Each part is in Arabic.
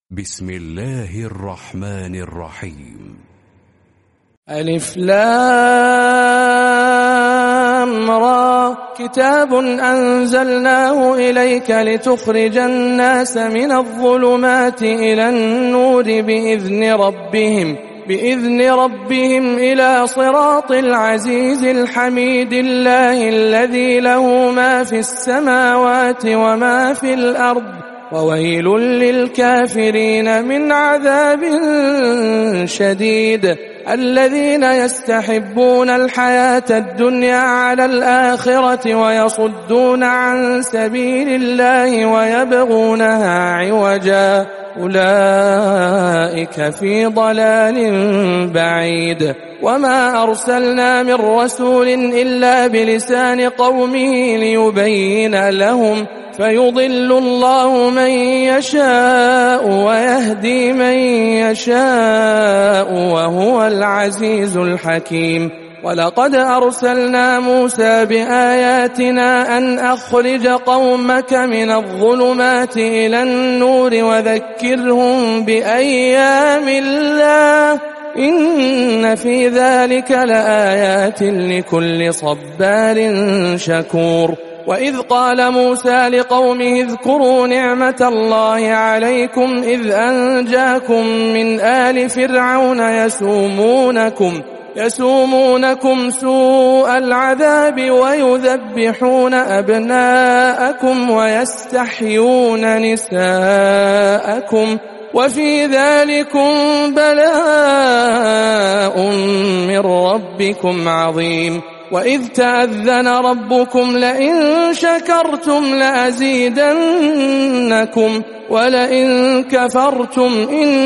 بسم الله الرحمن الرحيم. ألف لام را كتاب أنزلناه إليك لتخرج الناس من الظلمات إلى النور بإذن ربهم إلى صراط العزيز الحميد الله الذي له ما في السماوات وما في الأرض وويل للكافرين من عذاب شديد الذين يستحبون الحياة الدنيا على الآخرة ويصدون عن سبيل الله ويبغونها عوجا أولئك في ضلال بعيد وما أرسلنا من رسول إلا بلسان قومه ليبين لهم فيضل الله من يشاء ويهدي من يشاء وهو العزيز الحكيم. ولقد أرسلنا موسى بآياتنا أن أخرج قومك من الظلمات إلى النور وذكرهم بأيام الله إن في ذلك لآيات لكل صبار شكور. وإذ قال موسى لقومه اذكروا نعمة الله عليكم إذ أنجاكم من آل فرعون يسومونكم سوء العذاب ويذبحون أبناءكم ويستحيون نساءكم وفي ذلكم بلاء من ربكم عظيم. وإذ تأذن ربكم لئن شكرتم لأزيدنكم ولئن كفرتم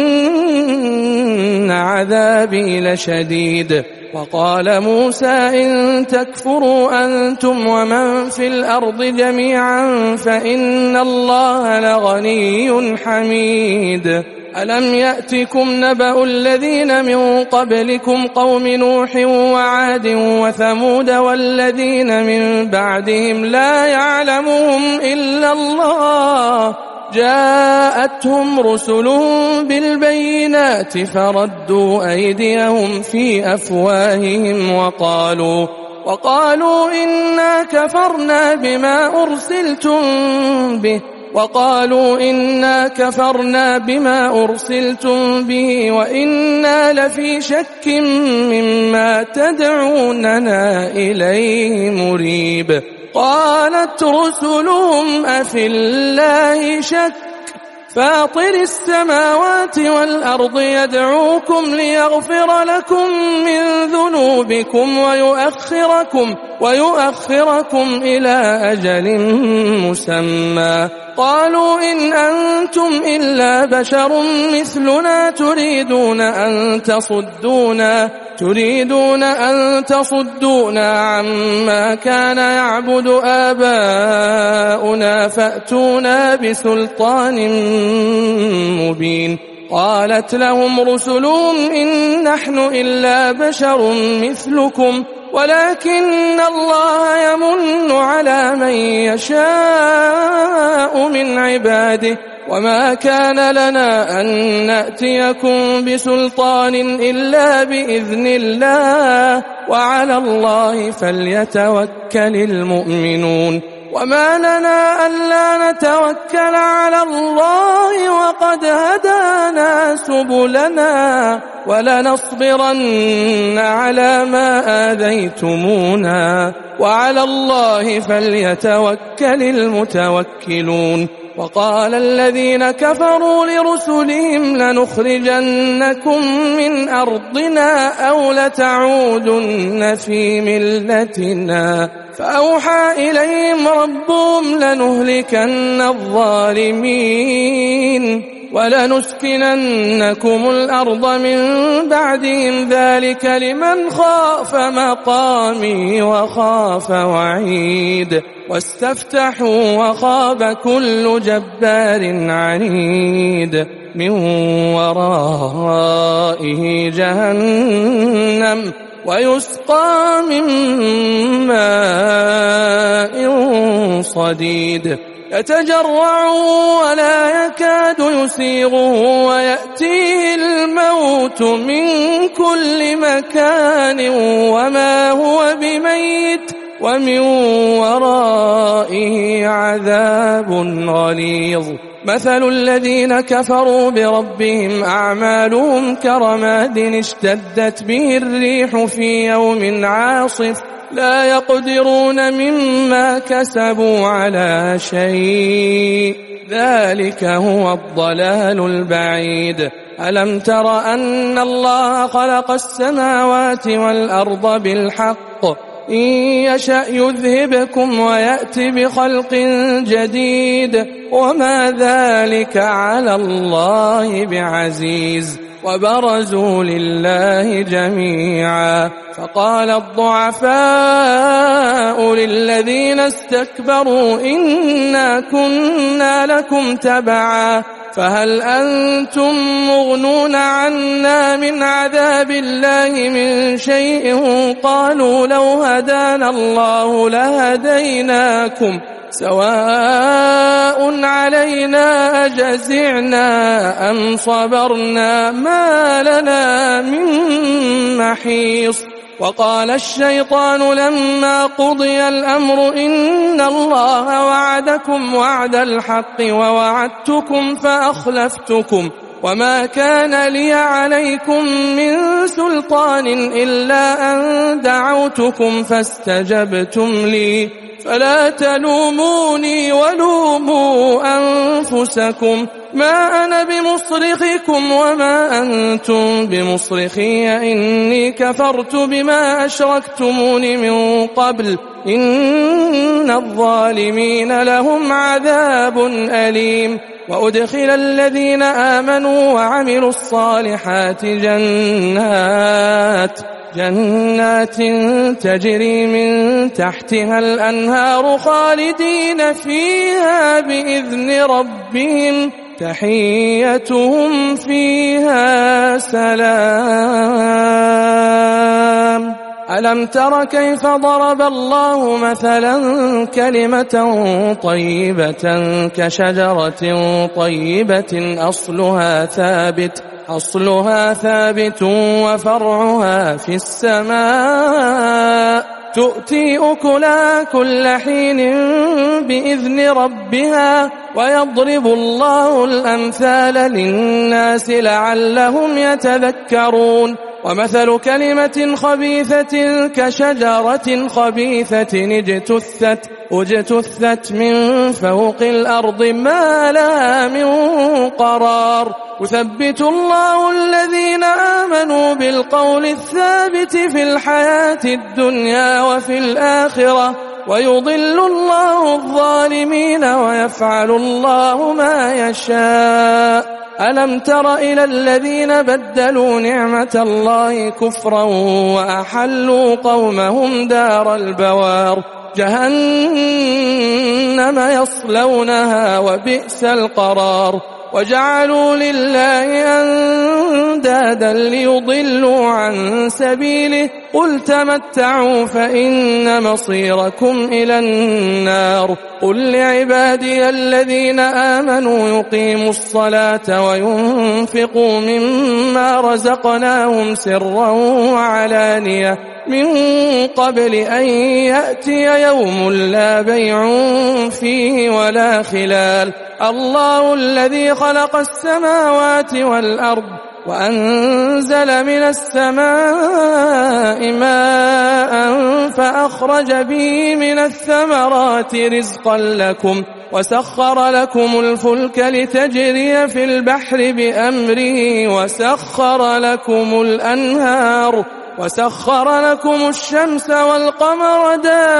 إن عذابي لشديد. وقال موسى إن تكفروا أنتم ومن في الأرض جميعا فإن الله لغني حميد. ألم يأتكم نبأ الذين من قبلكم قوم نوح وعاد وثمود والذين من بعدهم لا يعلمهم إلا الله جاءتهم رسلهم بالبينات فردوا أيديهم في أفواههم وقالوا إنا كفرنا بما أرسلتم به وإنا لفي شك مما تدعوننا إليه مريب. قالت رسلهم أفي الله شك فاطر السماوات والأرض يدعوكم ليغفر لكم من ذنوبكم ويؤخركم إلى أجل مسمى. قالوا إن أنتم إلا بشر مثلنا تريدون أن تصدونا عما كان يعبد آباؤنا فأتونا بسلطان مبين. قالت لهم رسلهم إن نحن إلا بشر مثلكم ولكن الله يمن على من يشاء من عباده وما كان لنا أن نأتيكم بسلطان إلا بإذن الله وعلى الله فليتوكل المؤمنون. وما لنا ألا نتوكل على الله وقد هدانا سبلنا ولنصبرن على ما آذيتمونا وعلى الله فليتوكل المتوكلون. وقال الذين كفروا لرسلهم لنخرجنكم من أرضنا أو لتعودن في ملتنا فأوحى إليهم ربهم لنهلكن الظالمين ولنسكننكم الأرض من بعدهم ذلك لمن خاف مقامي وخاف وعيد. واستفتحوا وخاب كل جبار عنيد من ورائه جهنم ويسقى من ماء صديد يتجرعه ولا يكاد يسيغه ويأتيه الموت من كل مكان وما هو بميت ومن ورائه عذاب غليظ. مثل الذين كفروا بربهم أعمالهم كرماد اشتدت به الريح في يوم عاصف لا يقدرون مما كسبوا على شيء ذلك هو الضلال البعيد. ألم تر أن الله خلق السماوات والأرض بالحق إن يشأ يذهبكم ويأتي بخلق جديد وما ذلك على الله بعزيز. وبرزوا لله جميعا فقال الضعفاء للذين استكبروا إنا كنا لكم تبعا فهل أنتم مغنون عنا من عذاب الله من شيء قالوا لو هدانا الله لهديناكم سواء علينا أجزعنا أم صبرنا ما لنا من محيص. وقال الشيطان لما قضي الأمر إن الله وعدكم وعد الحق ووعدتكم فأخلفتكم وما كان لي عليكم من سلطان إلا أن دعوتكم فاستجبتم لي فلا تلوموني ولوموا أنفسكم ما أنا بمصرخكم وما أنتم بمصرخي إني كفرت بما أشركتمون من قبل إن الظالمين لهم عذاب أليم. وأدخل الذين آمنوا وعملوا الصالحات جنات تجري من تحتها الأنهار خالدين فيها بإذن ربهم تحيتهم فيها سلام. ألم تر كيف ضرب الله مثلا كلمة طيبة كشجرة طيبة أصلها ثابت وفرعها في السماء تؤتي أكلها كل حين بإذن ربها ويضرب الله الأمثال للناس لعلهم يتذكرون. ومثل كلمة خبيثة كشجرة خبيثة اجتثت من فوق الأرض ما لها من قرار يثبت الله الذين آمنوا بالقول الثابت في الحياة الدنيا وفي الآخرة ويضل الله الظالمين ويفعل الله ما يشاء. ألم تر إلى الذين بدلوا نعمة الله كفرا وأحلوا قومهم دار البوار جهنم يصلونها وبئس القرار. وجعلوا لله أندادا ليضلوا عن سبيله قل تمتعوا فإن مصيركم إلى النار. قل لعبادي الذين آمنوا يقيموا الصلاة وينفقوا مما رزقناهم سرا وعلانية من قبل أن يأتي يوم لا بيع فيه ولا خلال. الله الذي خلق السماوات والأرض وأنزل من السماء ماء فأخرج به من الثمرات رزقا لكم وسخر لكم الفلك لتجري في البحر بأمره وسخر لكم الأنهار وسخر لكم الشمس والقمر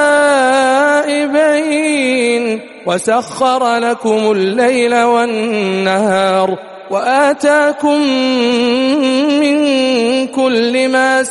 دائبين وسخر لكم الليل والنهار وآتاكم من كل ما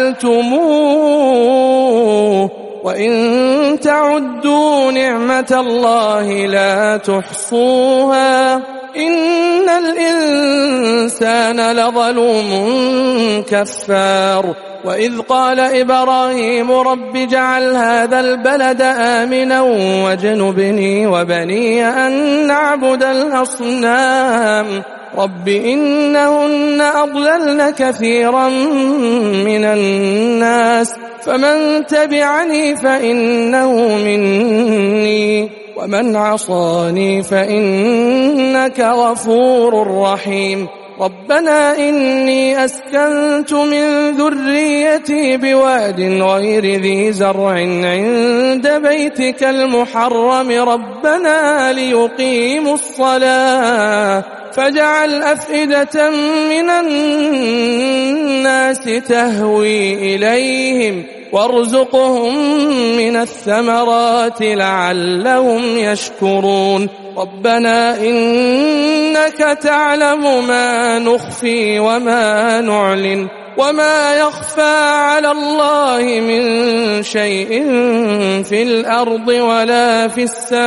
سألتموه وإن تعدوا نعمة الله لا تحصوها إن الإنسان لظلوم كفار. وإذ قال إبراهيم رب اجعل هذا البلد آمنا واجنبني وبني أن نعبد الأصنام رب إنهن أضللن كثيرا من الناس فمن تبعني فإنه مني ومن عصاني فإنك غفور رحيم ربنا إني أسكنت من ذريتي بواد غير ذي زرع عند بيتك المحرم ربنا ليقيموا الصلاة فاجعل أفئدة من الناس تهوي إليهم وارزقهم من الثمرات لعلهم يشكرون ربنا إنك تعلم ما نخفي وما نعلن وما يخفى على الله من شيء في الأرض ولا في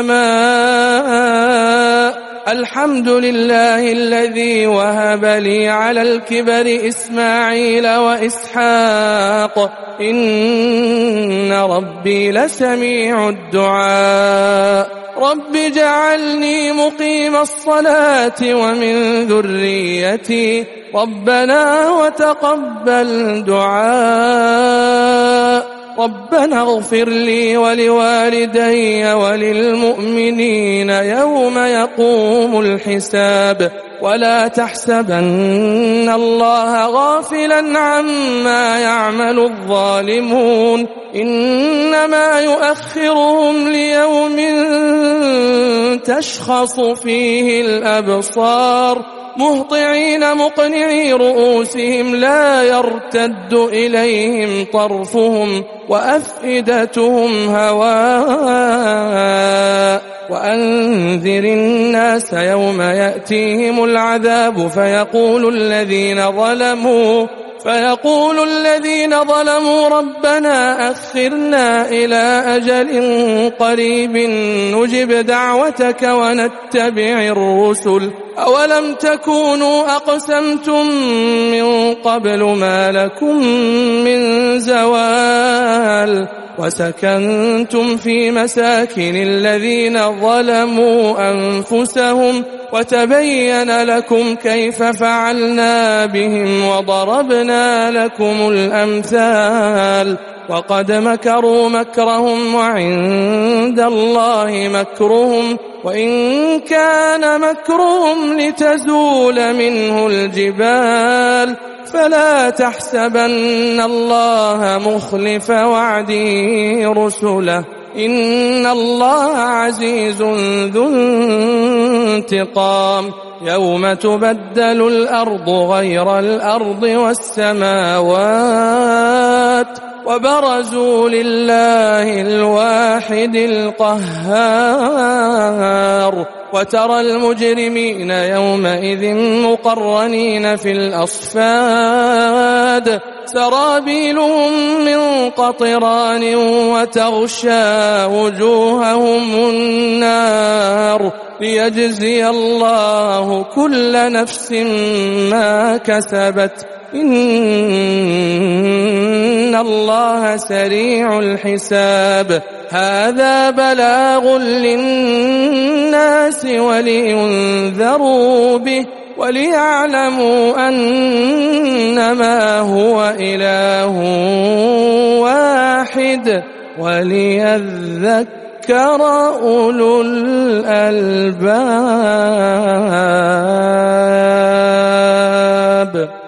السماء الحمد لله الذي وهب لي على الكبر إسماعيل وإسحاق إن ربي لسميع الدعاء رب اجعلني مقيم الصلاة ومن ذريتي ربنا وتقبل دعاء ربنا اغفر لي ولوالدي وللمؤمنين يوم يقوم الحساب ولا تحسبن الله غافلا عما يعمل الظالمون إنما يؤخرهم ليوم تشخص فيه الأبصار مهطعين مقنعي رؤوسهم لا يرتد إليهم طرفهم وأفئدتهم هواء وأنذر الناس يوم يأتيهم العذاب فيقول الذين ظلموا ربنا أخرنا إلى أجل قريب نجب دعوتك ونتبع الرسل أولم تكونوا أقسمتم من قبل ما لكم من زوال وسكنتم في مساكن الذين ظلموا أنفسهم وتبين لكم كيف فعلنا بهم وضربنا لكم الأمثال وقد مكروا مكرهم وعند الله مكرهم وإن كان مكرهم لتزول منه الجبال فلا تحسبن الله مخلف وعده رسله إن الله عزيز ذو انتقام يوم تبدل الأرض غير الأرض والسماوات وبرزوا لله الواحد القهار وترى المجرمين يومئذ مقرنين في الأصفاد سرابيلهم من قطران وتغشى وجوههم النار ليجزي الله كل نفس ما كسبت إن الله سريع الحساب هذا بلاغ للناس ولينذروا به وليعلموا أنما هو إله واحد وليذكر أولو الألباب